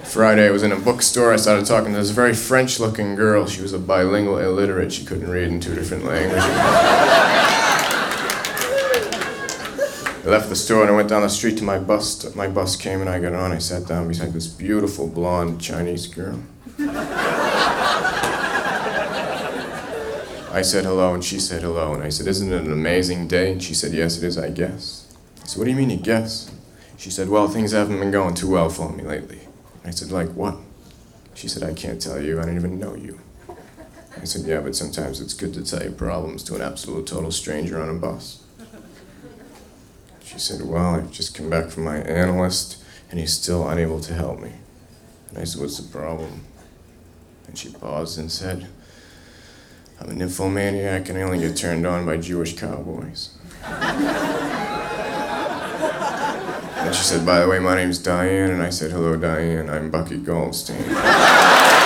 Friday, I was in a bookstore. I started talking to this very French-looking girl. She was a bilingual illiterate. She couldn't read in 2 different languages. I left the store and I went down the street to my bus. My bus came and I got on. I sat down beside this beautiful blonde Chinese girl. I said hello and she said hello. And I said, "Isn't it an amazing day?" And she said, "Yes, it is, I guess." I said, "What do you mean you guess?" She said, "Well, things haven't been going too well for me lately." I said, "Like what?" She said, "I can't tell you. I don't even know you." I said, "Yeah, but sometimes it's good to tell your problems to an absolute total stranger on a bus." She said, "Well, I've just come back from my analyst, and he's still unable to help me." And I said, "What's the problem?" And she paused and said, "I'm a nymphomaniac, and I only get turned on by Jewish cowboys." And she said, "By the way, my name's Diane." And I said, "Hello, Diane. I'm Bucky Goldstein."